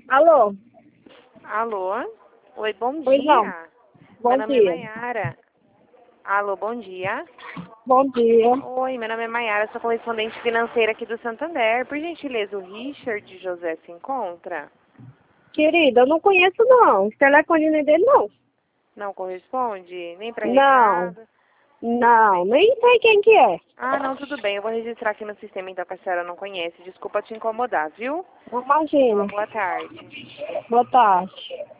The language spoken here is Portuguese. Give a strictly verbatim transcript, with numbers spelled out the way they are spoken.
Alô? Alô? Oi, bom Oi, não. dia. Bom Meu nome é dia. Maiara. Alô, bom dia. Bom dia. Oi, meu nome é Maiara, sou correspondente financeira aqui do Santander. Por gentileza, o Richard José se encontra? Querida, eu não conheço não. O telefone não é dele não. Não corresponde? Nem para Não. recado? Tudo Não, bem. nem sei quem que é. Ah, não, tudo bem. Eu vou registrar aqui no sistema, então, que a senhora não conhece. Desculpa te incomodar, viu? Imagina. Uma boa tarde. Boa tarde.